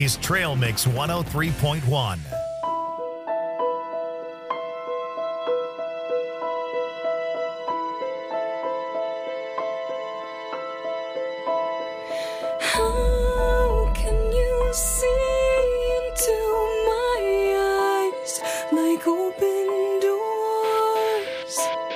is Trail Mix 103.1. How can you see into my eyes like open doors,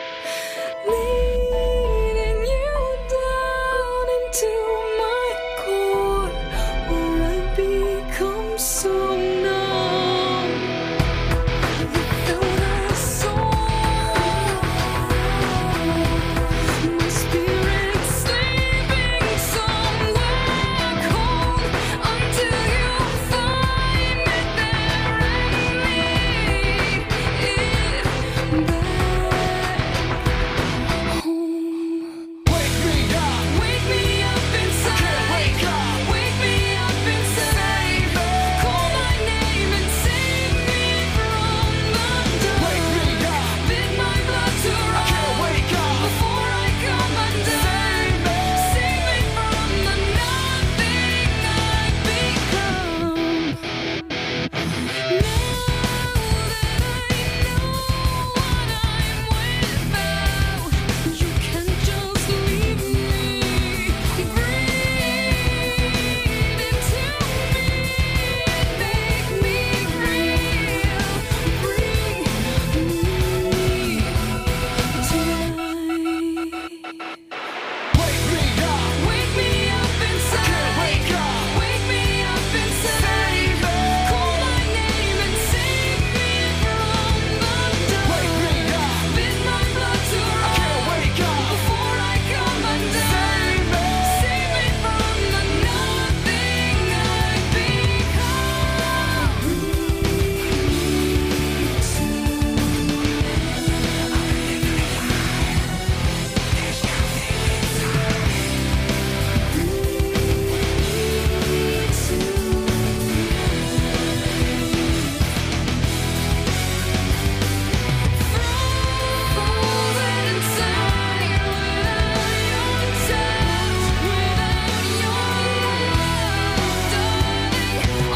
leading you down into my core, where I become so numb without a soul. My spirit sleeping somewhere cold until you find it there and lead it back home. Wake me up inside. Can't wake up. Wake me up inside. Call my name and save me from the dark. Wake me up. Bid my blood to run. Can't wake up before I come undone. Save me from the nothing I've become. Now that I know what I'm without, you can't just leave me. Breathe into me, make me real. Bring me tonight. Wake me up inside. Can't wake up. Wake me up inside. Call my name and save me from the dark. Bid my blood to run. Can't wake up before I come undone. Save me from the nothing I've frozen inside without your touch, without your love, darling.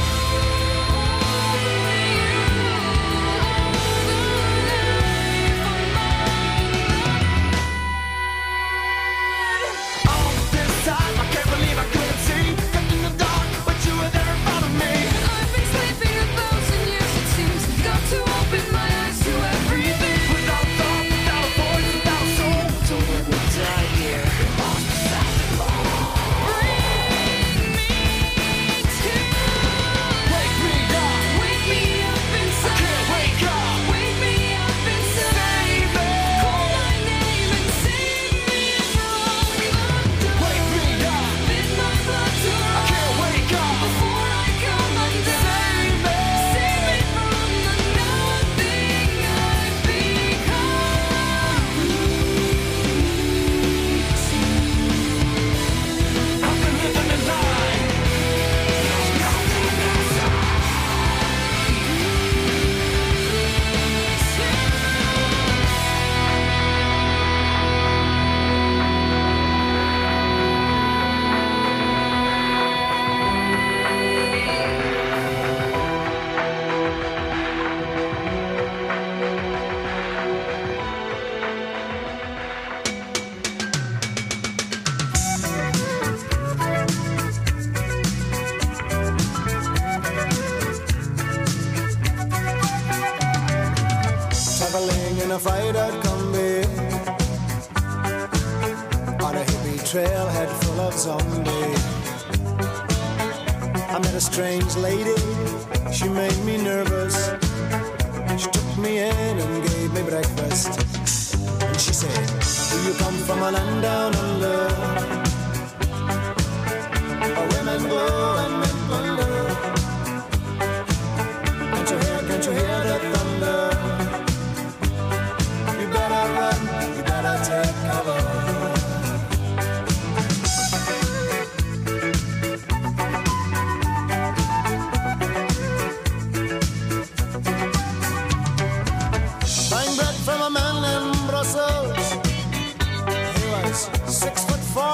All this time, I can't believe I couldn't see. Kept in the dark, but you were there in front of me. I've been sleeping 1,000 years, it seems. Got to open my eyes to everything. Without a thought, without a voice, without a soul. So when we die here, lost beside the ball. Bring me to Wake me up. wake me up inside. Can't wake up. Wake me up inside. Call my name and save me from the dark. Wake me up. Bid my blood to run. Can't wake up Before I come undone. Save me from the nothing I've become. I've been living a lie. Traveling in a fried-out Kombi on a hippie trailhead full of zombies. I met a strange lady, she made me nervous. She took me in and gave me breakfast. And she said, do you come from a land down under, where women go and men wonder? Can't you hear the thunder? You better run, you better take cover. Buying bread from a man in Brussels. He was 6'4"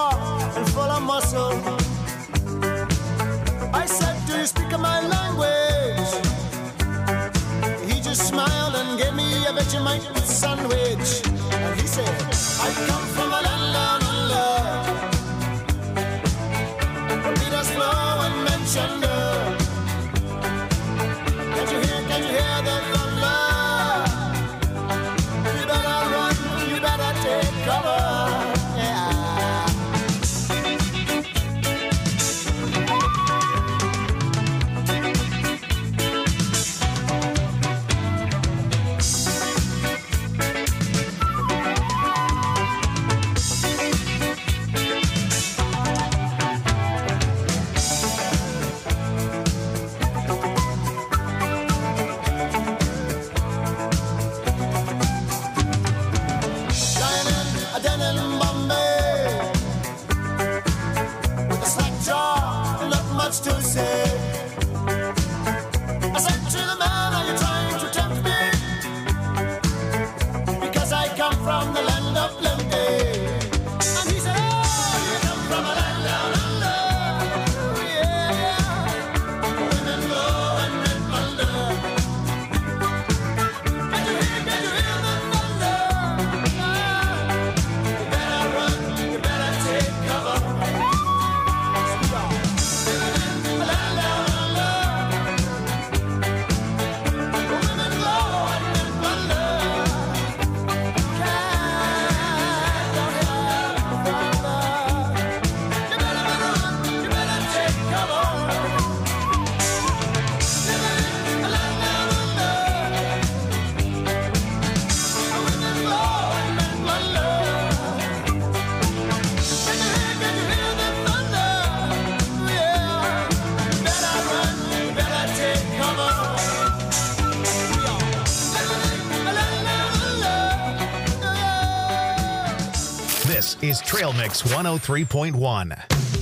is Trail Mix 103.1.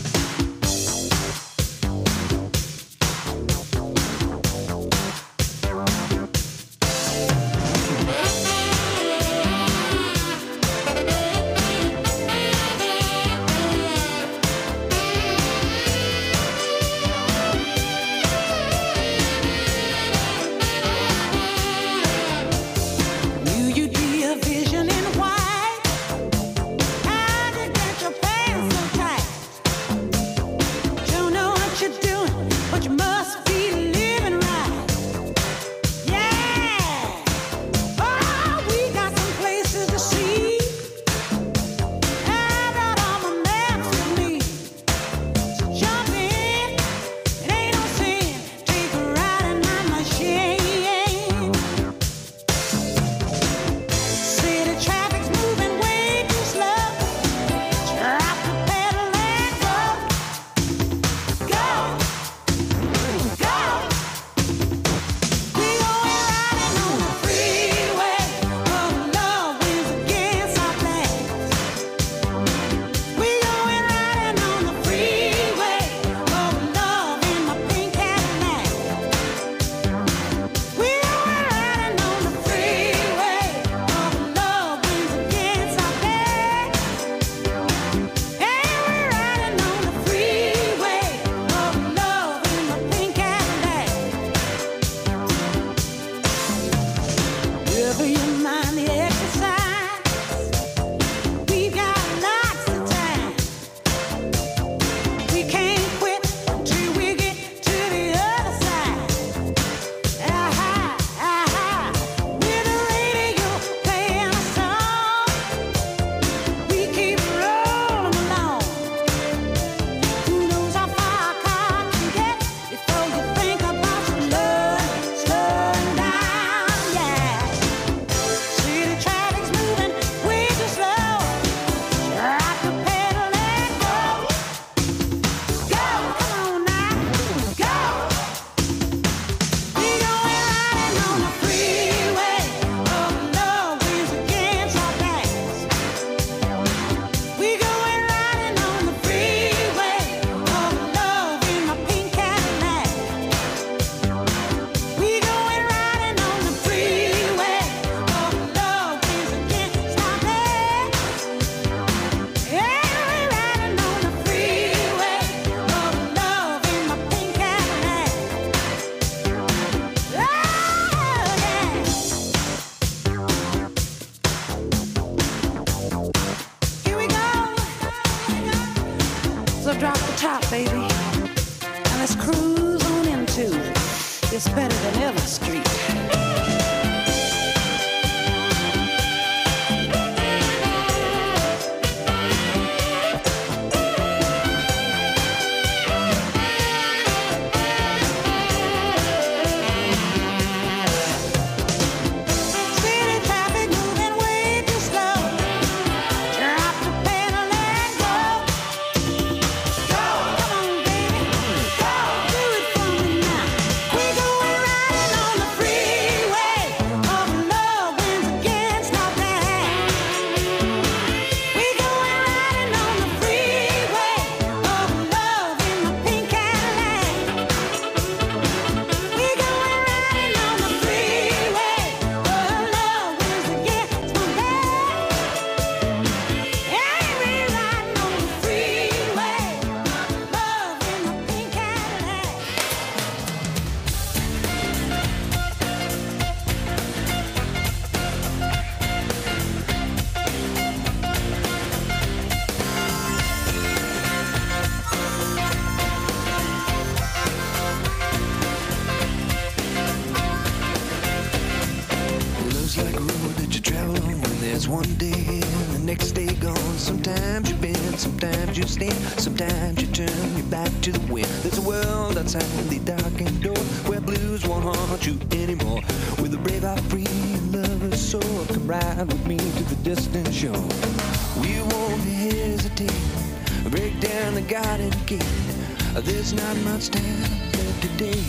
Sometimes you turn your back to the wind. There's a world outside the darkened door where blues won't haunt you anymore. With a brave heart free and lover's soul, come ride with me to the distant shore. We won't hesitate, break down the garden gate. There's not much time left today.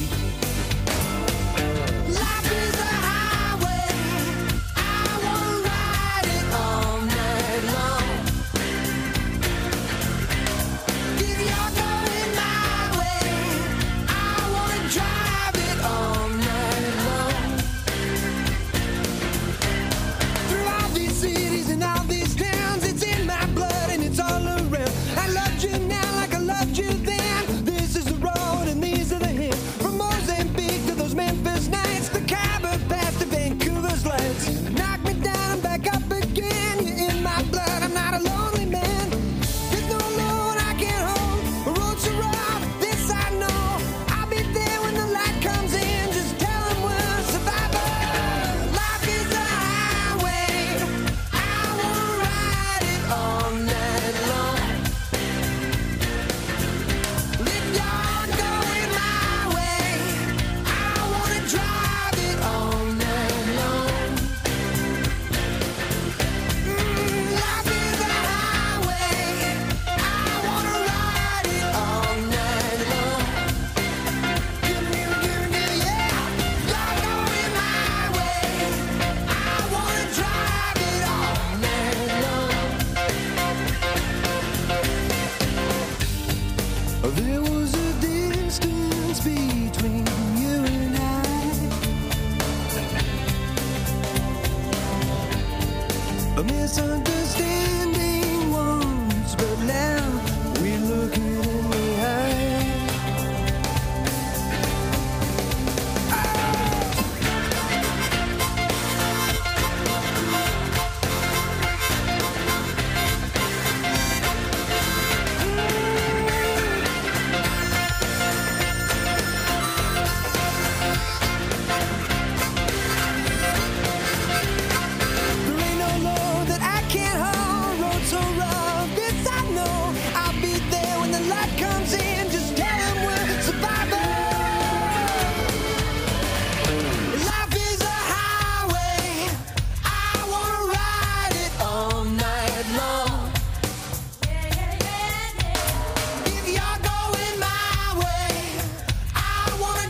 Life is a highway, I wanna ride it all night long.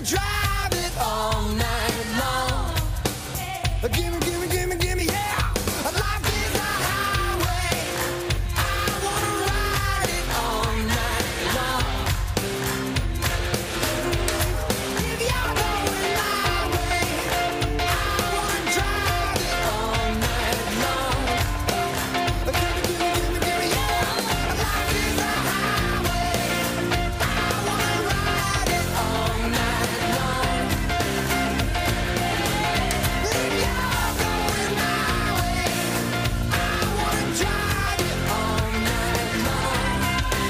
drive it all night long. Gimme, gimme, gimme, gimme, yeah. Life is a highway. I wanna ride it all night long. If you're going my way, I wanna drive it all night long. Gimme, gimme, gimme, gimme, yeah. Life is a highway. I wanna ride it all night long. If you're going my way, I wanna drive it all night long.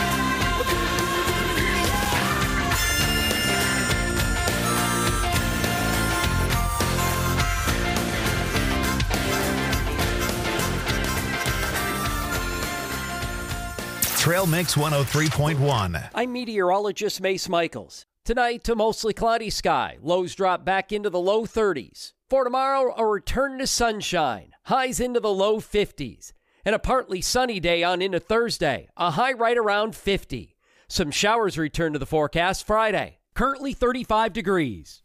Trail Mix 103.1. I'm meteorologist Mace Michaels. Tonight, a mostly cloudy sky. Lows drop back into the low 30s. For tomorrow, a return to sunshine. Highs into the low 50s. And a partly sunny day on into Thursday. A high right around 50. Some showers return to the forecast Friday. Currently 35 degrees.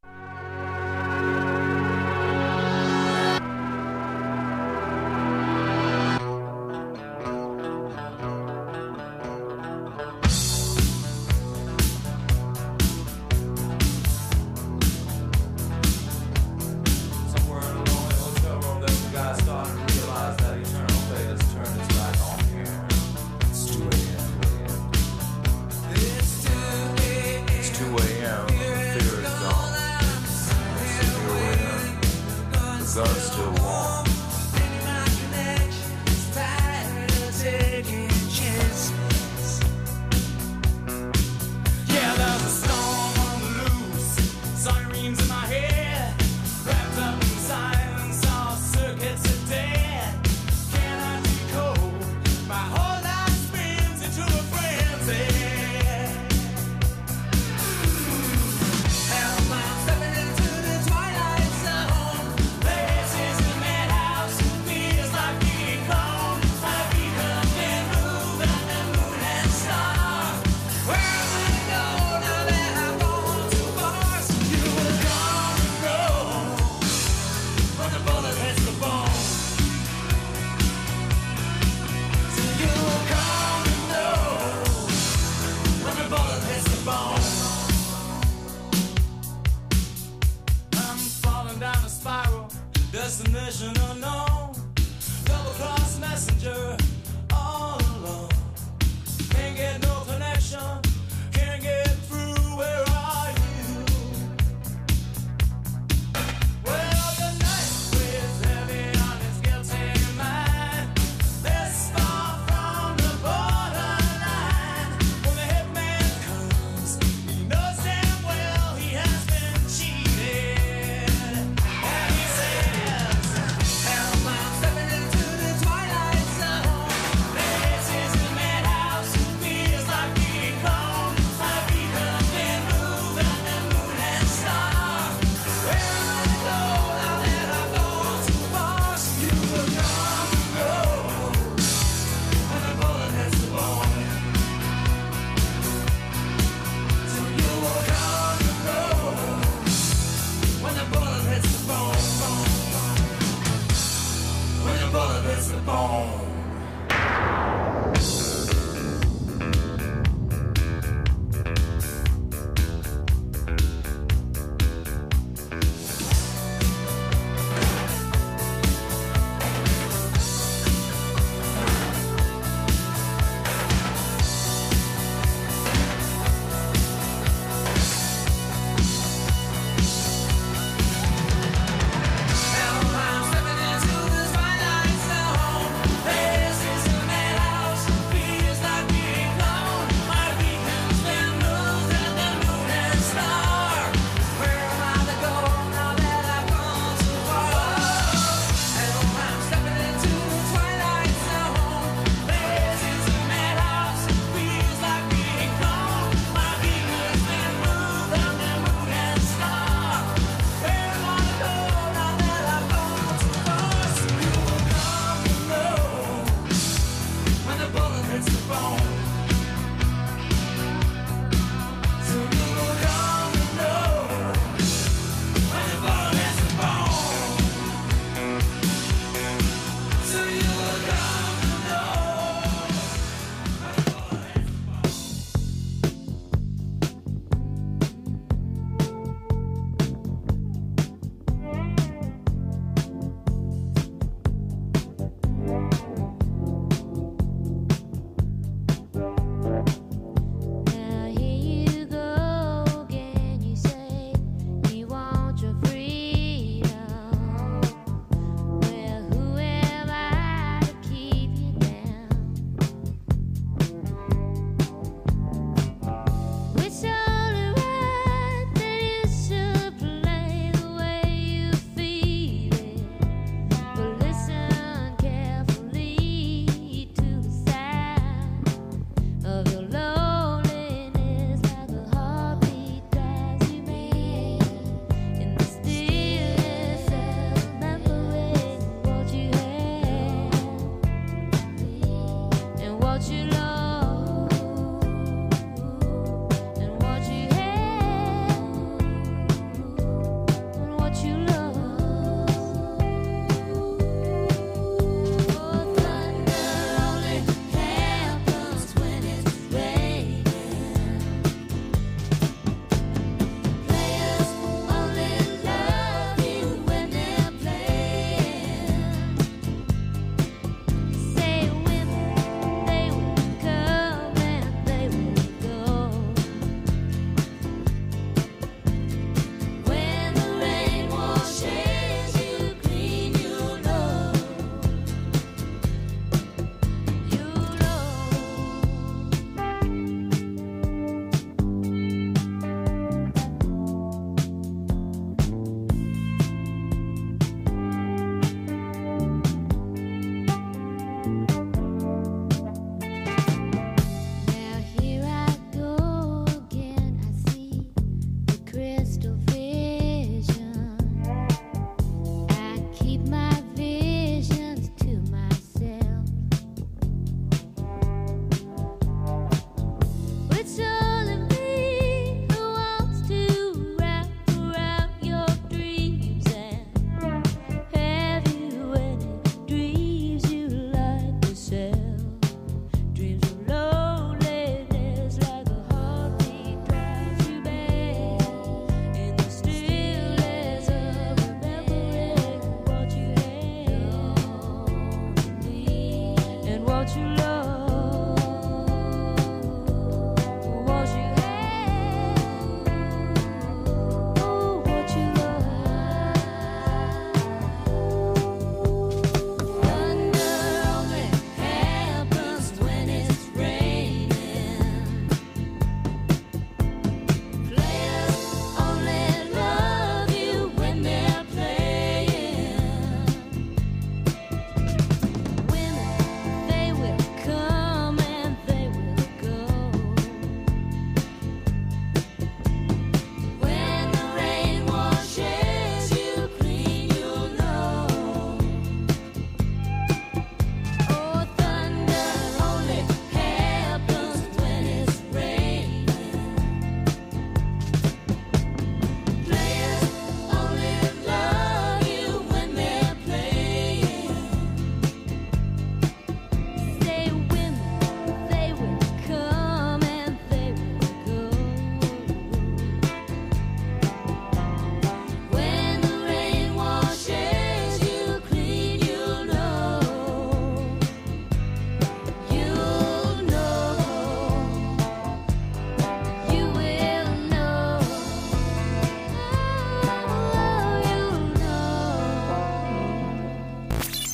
Somewhere in a lonely hotel room, there's a guy starting to realize that eternal fate has turned his back on here. It's 2 a.m. It's 2 a.m. Fear is gone. It's here we are. The gun's still warm. Yeah, there's a storm on the loose. Sirens in my head. Wrapped up in silence, all circuits are dead. Can I decode? My whole life spins into a frenzy. Hell, I'm stepping into the twilight zone. This is the madhouse, feels like being gone. I've become and moved like the moon and star. Where am I to go now that I've gone too far? So you will come and go when the bullet hits the bone. So you will come and go when the bullet hits the bone. I'm falling down a spiral, destination unknown. Double cross messenger, all alone. Can't get no connection, can't get through. Where are you? Well, the night weighs heavy on his guilty mind. This far from the borderline. When the hitman comes, he knows damn well he has been cheated. And he says, "Hell, I'm stepping into the twilight zone.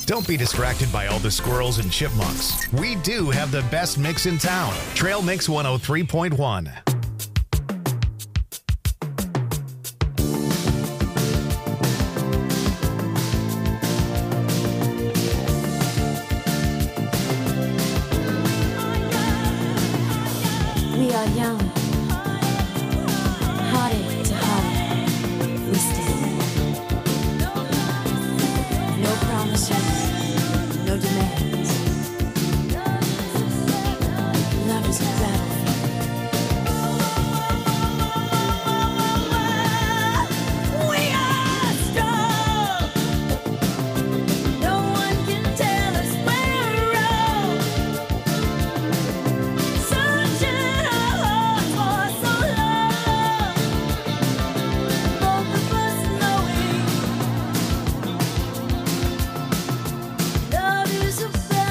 Don't be distracted by all the squirrels and chipmunks. We do have the best mix in town. Trail Mix 103.1. We are young, heartache to heartache, we stand. No promises, no demands. Love is a battlefield. We are strong. No one can tell us we're wrong. Searching our hearts for so long, both of us knowing love is a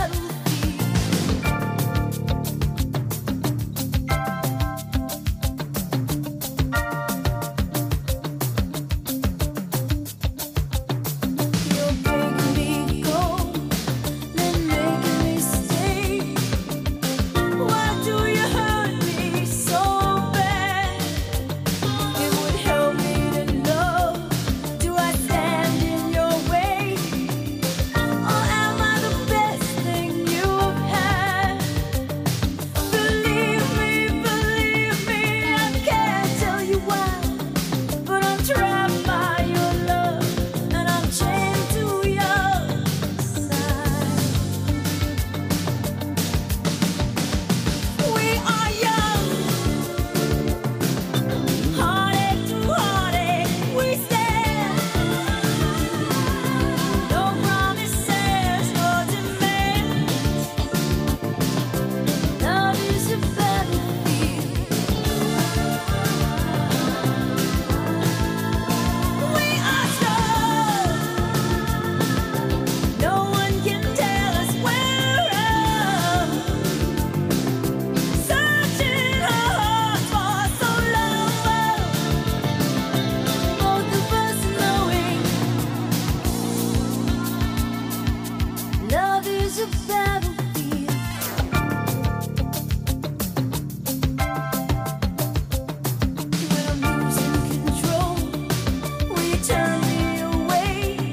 battlefield. You're breaking me cold, then making me stay. Why do you hurt me so bad? It would help me to know, do I stand in your way? Or am I the best thing you've had? Believe me, I can't tell you why, but I'm trapped by your love, and I'm chained to your side. We are young, heartache to heartache, we stand. No promises, no demands. Love is a battlefield. We are strong. No one can tell us we're wrong. Searching our hearts for so long, both of us knowing love is a battlefield. When I'm losing control, will you turn me away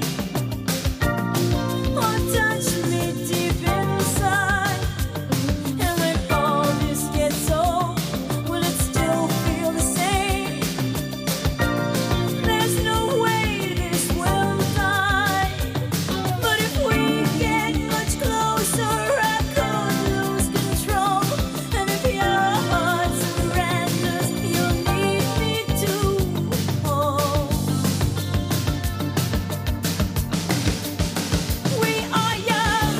or touch me deep inside? And when all this gets old, will it still feel the same? There's no way this will die. But if we get much closer, I could lose control. And if your heart surrenders, you'll need me to hold. We are young,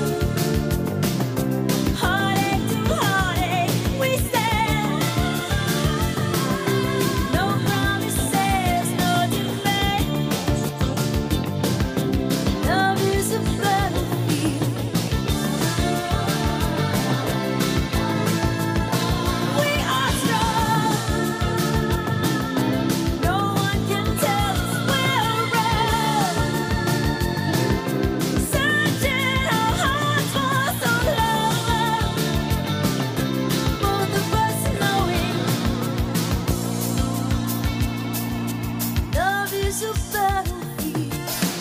heartache to heartache, we stand. No promises, no demands. Love is a battlefield. We are strong. No one can tell us we're wrong. Searching our hearts for so long, both of us knowing love is a battlefield.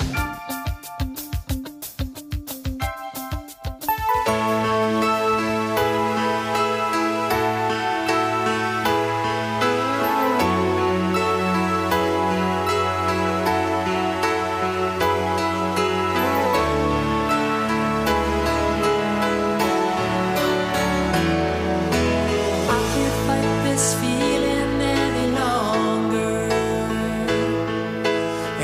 I can't fight this feeling any longer.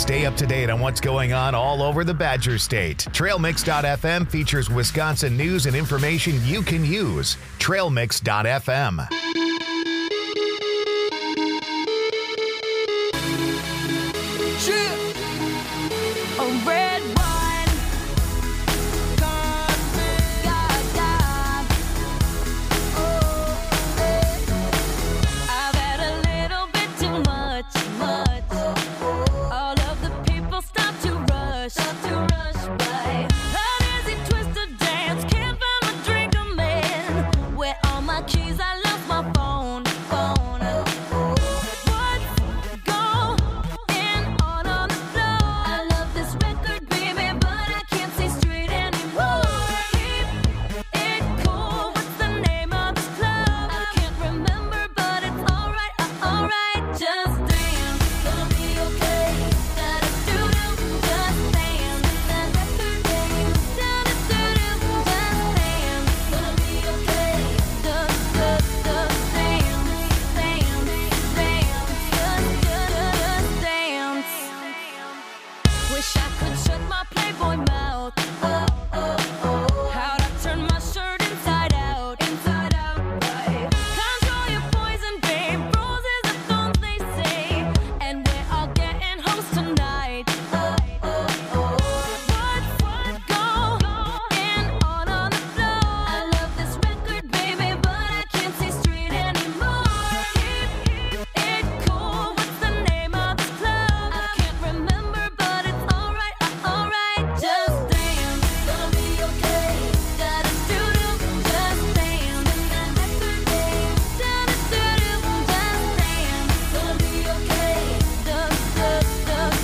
Stay up to date on what's going on all over the Badger State. TrailMix.fm features Wisconsin news and information you can use. TrailMix.fm. A red wine, God, oh, I've had a little bit too much. All of the people stop to rush by. An easy twist to dance, can't find my drink, I'm in. Where all my keys, I lost my phone. What's going on the floor? I love this record, baby, but I can't see straight anymore. Keep it cool. What's the name of this club? I can't remember, but it's alright, alright. Just dance, gonna be okay. Da-da-doo-doo, just dance. That record, baby. Da-da-doo-doo, just dance. Gonna be okay. Just dance, dance, dance. Wish I could shut my Playboy mouth. How'd I turn my shirt inside out? Control your poison, babe. Roses are thorns, they say, and we're all getting hoes tonight. What's going on the floor? I love this record, baby, but I can't see straight anymore. Keep it cool. What's the name of this club? I can't remember, but it's alright, alright. Just dance, gonna be okay. Da-da-doo-doo, just dance. That record, babe. Da-da-doo-doo, just dance. Gonna be okay. Just dance,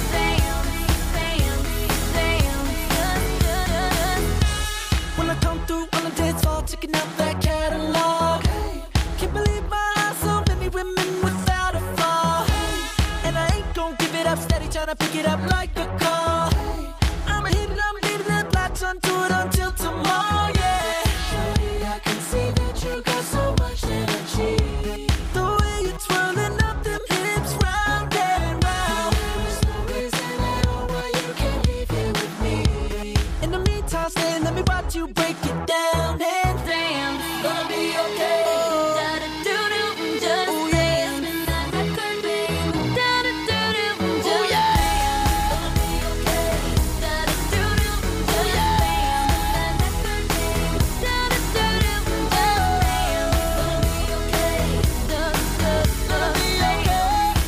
When I come through on the dance floor, checking out that catalog. Can't believe my eyes, so many women without a flaw. And I ain't gon' give it up, steady tryna pick it up like a car. I'ma hit it, I'm leaving that latch onto it until tomorrow, yeah. Shawty, I can see that you got so much energy. The way you're twirling up them hips round and round. There's no reason at all why you can't leave here with me. In the meantime, stay, let me watch you break it down and dance. gonna be okay. Da-da-doo-doo, just dance. That record, babe. Da-da-doo-doo, just dance. Gonna be okay. Da-da-doo-doo, just dance. That record, babe. Da-da-doo-doo, just dance. Gonna be okay. Gonna be okay.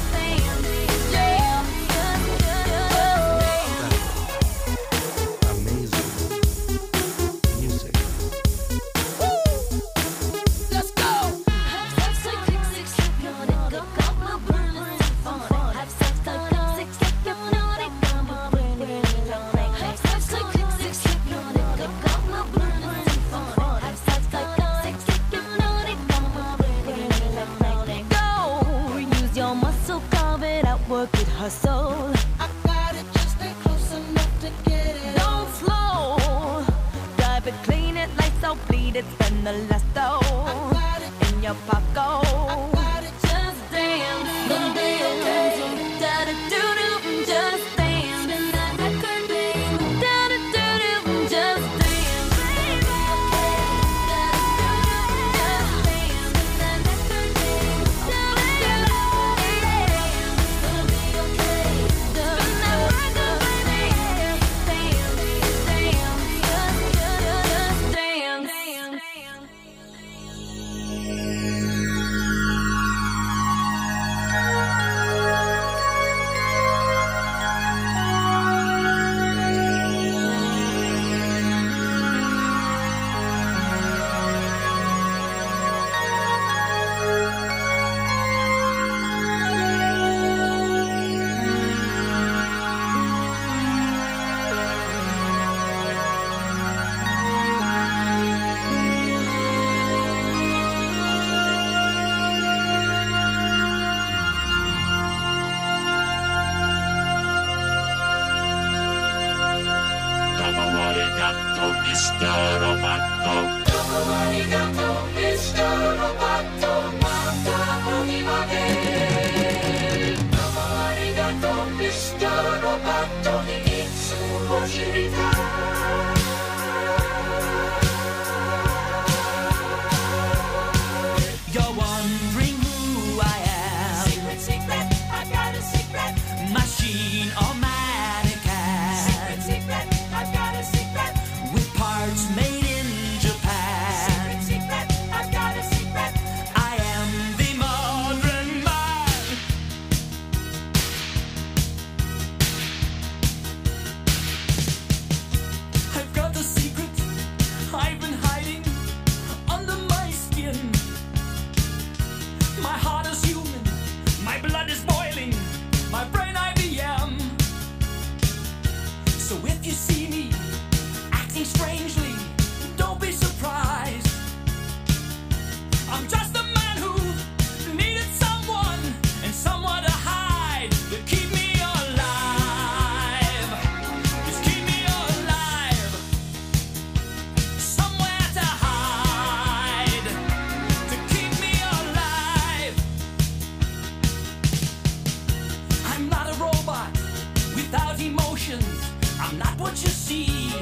Amazing music. Let's go. Go, use your muscle, carve it out, work it, hustle. I got it, just stay close enough to get it. Don't slow, drive it, clean it, lights out, bleed it, spend the last dough in your pocket. Got it, Just dance, gonna be okay. Da-da-doo-doo, just dance. Spin that record, babe. Da-da-doo-doo, just dance. Da-da-doo-doo, just dance. Spin that record, babe. Da-da-doo-doo, gonna be okay. Spin that record, baby. Mr. Roboto. emotions. I'm not what you see.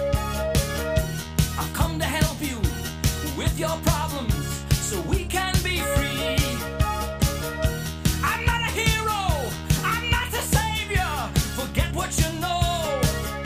I've come to help you with your problems so we can be free. I'm not a hero, I'm not a savior. Forget what you know.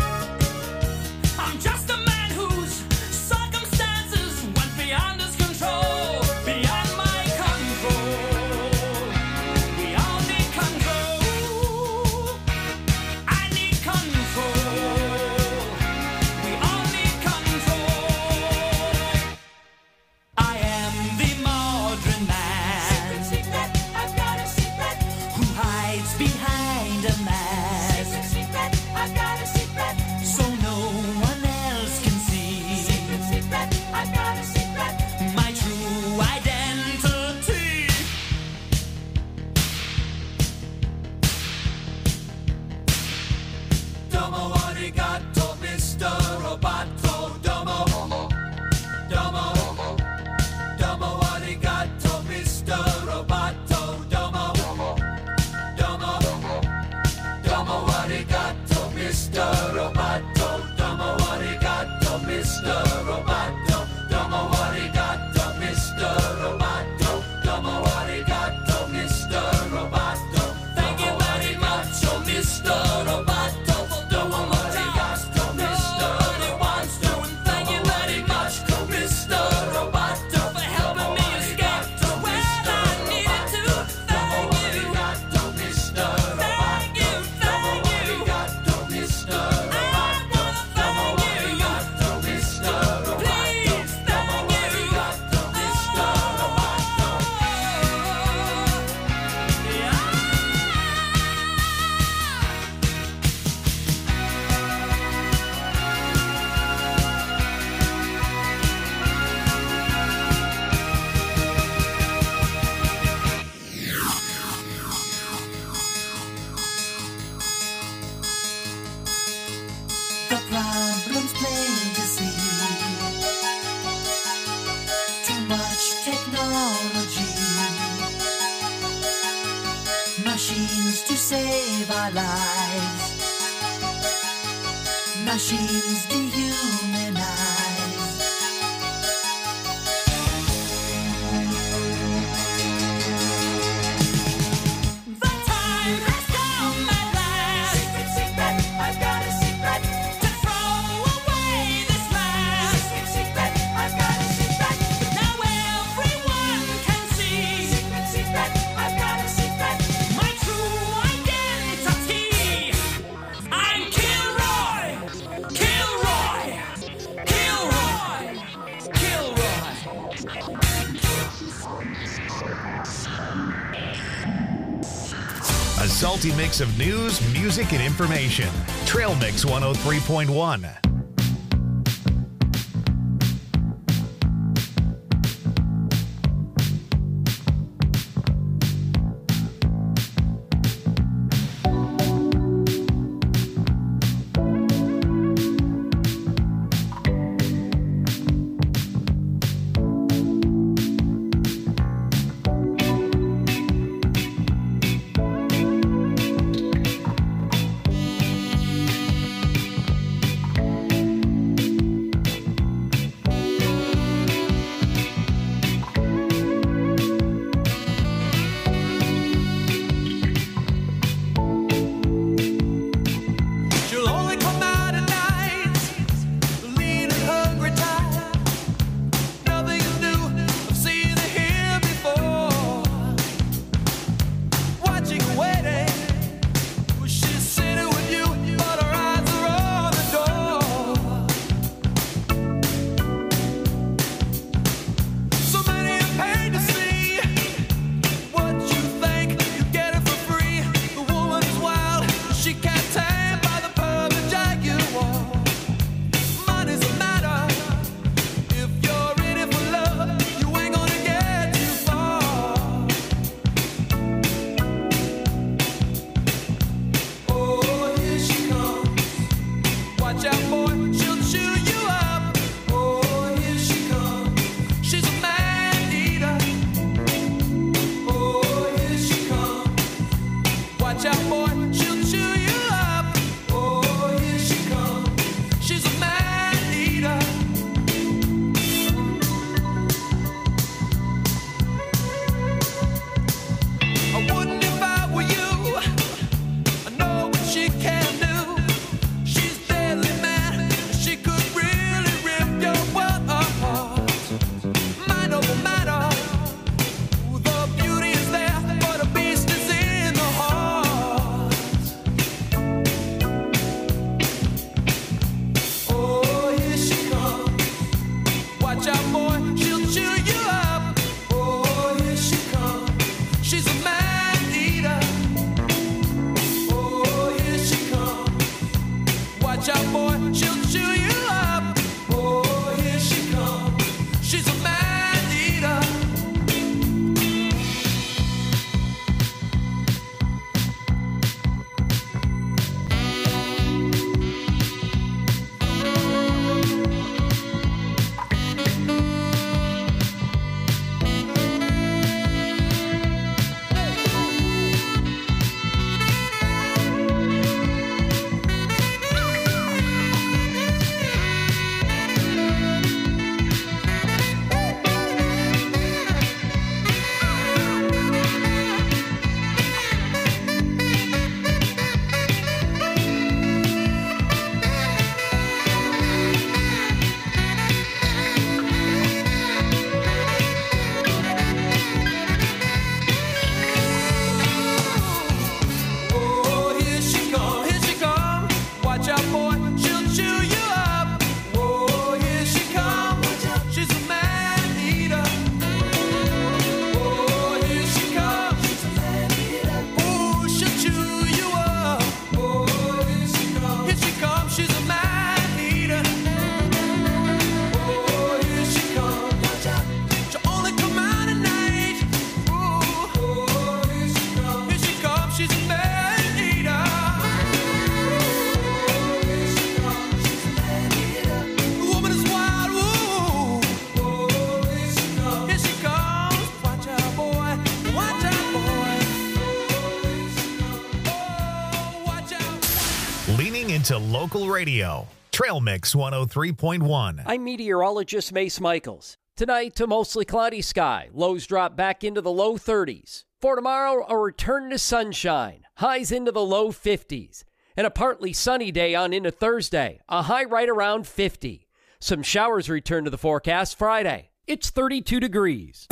I'm just a man whose circumstances went beyond his control, beyond my control. We all need control. I need control. We all need control. I am the modern man. Secret, I've got a secret. Who hides behind a mask. Secret, I've got a secret. So no one else can see. Secret, I've got a secret. My true identity. Domo arigato, Mr. Roboto. Domo. Domo. Domo arigato, Mr. Roboto. Domo. Domo. Domo arigato, Mr. Roboto. Domo arigato, Mr. Roboto. Domo arigato, Mr. Roboto. Domo arigato, Mr. Roboto. Thank you very much, oh Mr. Roboto. Domo arigato, Mr. Roboto. Thank you very much, Mr. Roboto, for helping me escape to where I needed to. Thank you. Thank you, thank you. Mr. Roboto. Thank you. Please, thank you. Mr. Roboto. The problem's plain to see. Too much technology. Machines to save our lives. Machines dehumanize. The time has come at last. Secret, I've got a secret. To throw away this mask. Secret, I've got a secret. Now everyone can see. Secret, I've got a secret. My true identity. I'm Kilroy. Kilroy. Kilroy. Kilroy. A salty mix of news, music, and information. Trail Mix 103.1. into local radio. Trail Mix 103.1. I'm meteorologist Mace Michaels. Tonight, a mostly cloudy sky. Lows drop back into the low 30s. For tomorrow, a return to sunshine. Highs into the low 50s. And a partly sunny day on into Thursday. A high right around 50. Some showers return to the forecast Friday. It's 32 degrees.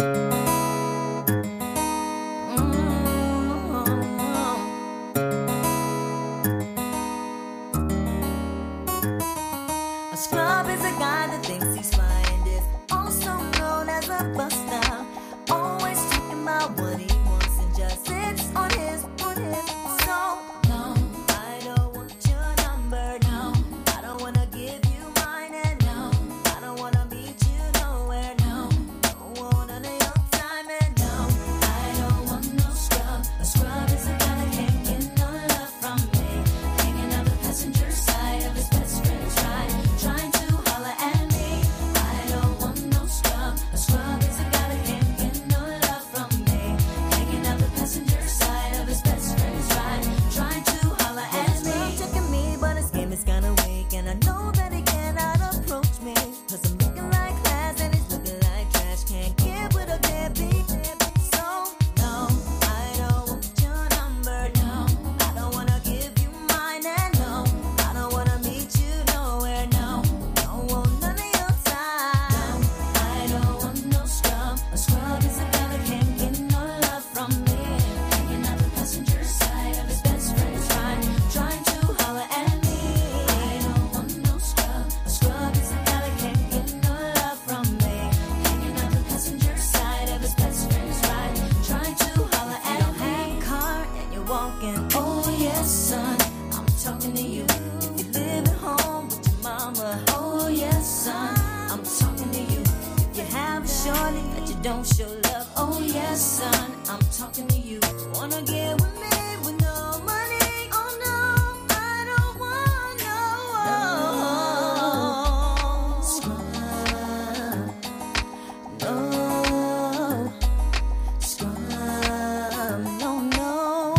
A scrub is a guy that thinks he's flying, is also known as a buster. Always talking about what he wants and just sits on his. So, no, I don't want your number, no. I don't wanna give you mine, and no, I don't wanna meet you nowhere, no. Don't want none of your time, and no, I don't want no scrub. A scrub is a guy that can't get no love from me. Hanging on the passenger side of his best friend's ride, trying to holler at me. I don't want no scrub. A scrub is a guy that can't get no love from me. Hanging out the passenger side of his best friend's ride, trying to holler at me. He's checking me, but his game is kinda weak, and I know that he cannot approach me. 'Cause I'm looking like class and he's looking like trash. Can't get with a deadbeat. So, no, I don't want your number, no. I don't wanna give you mine, and no, I don't wanna meet you nowhere, no. Don't want none of your time. I don't want no scrub. A scrub is a guy that can't get no love from me. Hanging out the passenger side of his best friend's ride, trying to holler at me. I don't want no scrub. A scrub is a guy that can't get no love from me. Hanging out the passenger side of his best friend's ride, trying to holler at me. You don't have a car and you're walking. Oh yes, son, I'm talking to you. If you live at home with your mama. Oh yes, son, I'm talking to you. If you have a shorty that you don't show love. Oh yes, son, I'm talking to you. Wanna get with me with no money? Oh no, I don't want no scrub. No scrub. No, no.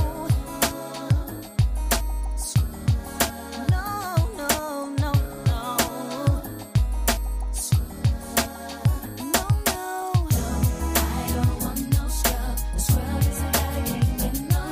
No, no, no, no. No, no. I don't want no scrub. A scrub is a guy that can't get no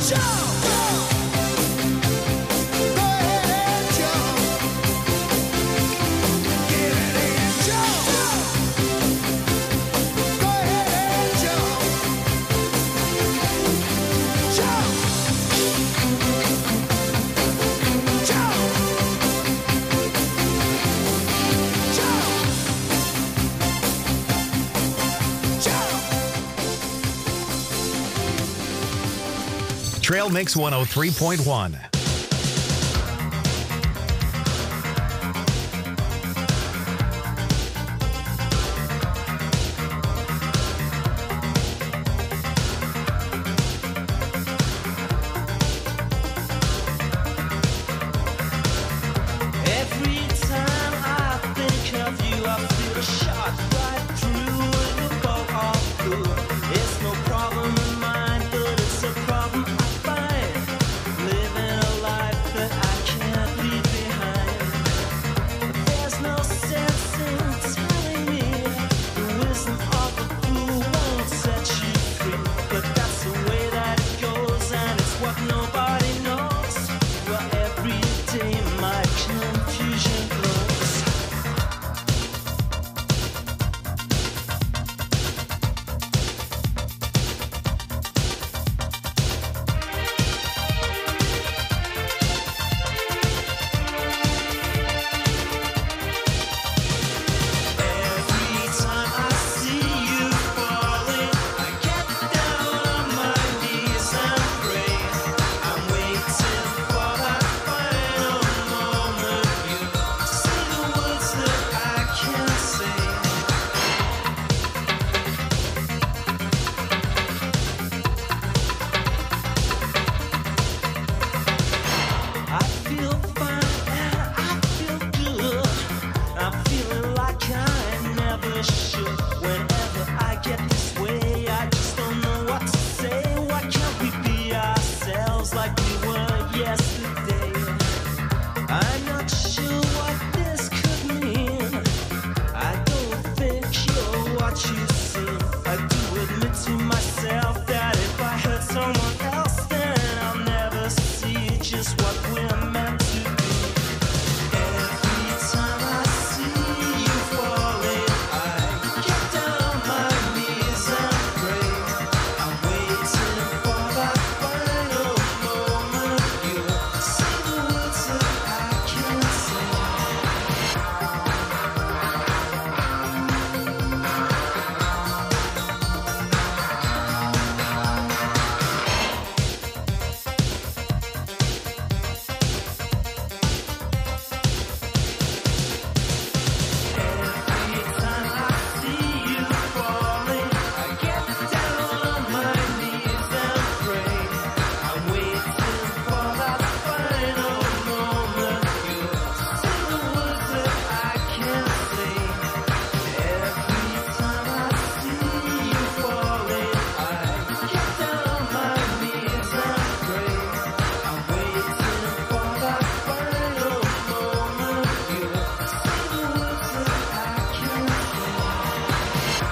Trail Mix 103.1. Every time I think of you, I feel a shot right through the bow of blue. It's no problem of mine, but it's a problem I find. Living a life that I can't leave behind. There's no sense in telling me the wisdom of the blue won't set you free. But that's the way that it goes, and it's what nobody knows. Well, every day my confusion grows. Every time I see you falling, I get down on my knees and pray. I'm waiting for that final moment. You say the words that I can't say. I feel fine and I feel good. I'm feeling like I never should. Whenever I get this way, I just don't know what to say. Why can't we be ourselves like we were yesterday? I'm not sure what this could mean. I don't think you're what you seem. I do admit to myself that if I hurt someone else, then I'll never see just what we're meant to be. Every time I see you falling, I get down on my knees and pray. I'm waiting for that final moment. You say the words that I can't say. Every time I see you falling, I get down on my knees and pray. I'm waiting for that final moment. You say the words that I can't say. Every time I see you falling, I get down on my knees and pray. I'm waiting for that final moment. You say the words that I can't say.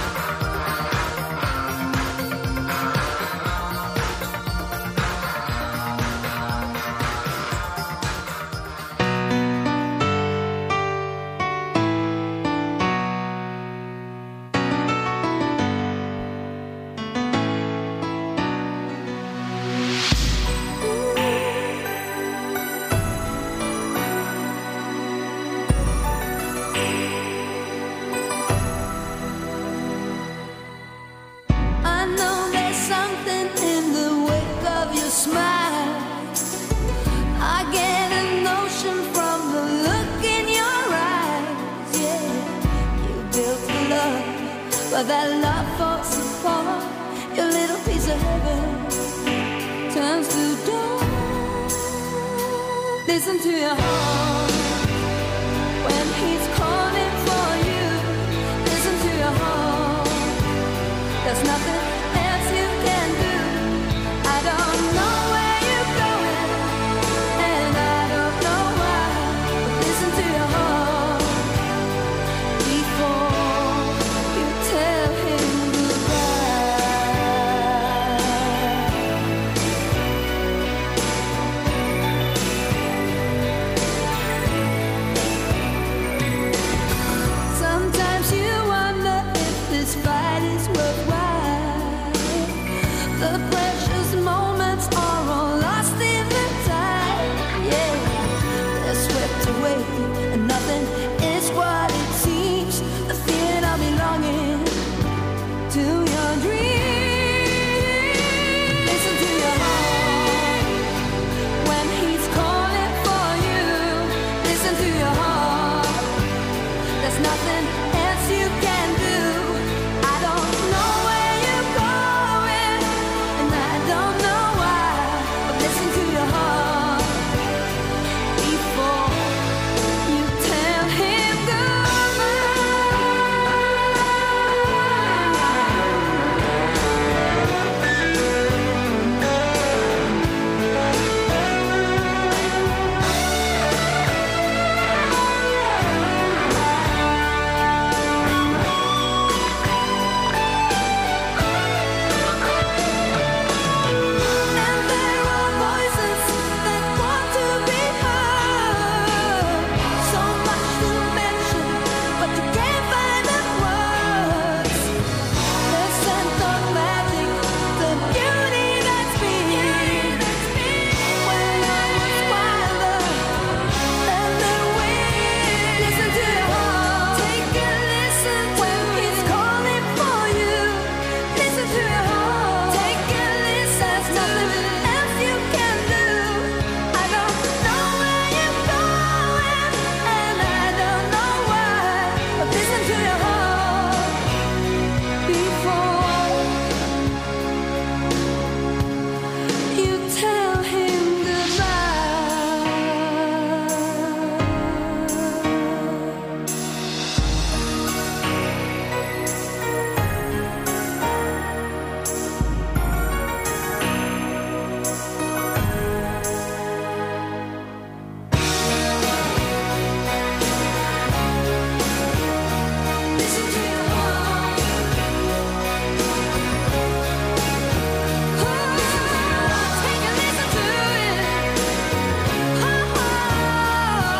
I know there's something in the wake of your smile. I get a notion from the look in your eyes. Yeah, you built a love, but that love falls apart. Your little piece of heaven turns to dawn. Listen to your heart when he's calling for you. Listen to your heart. There's nothing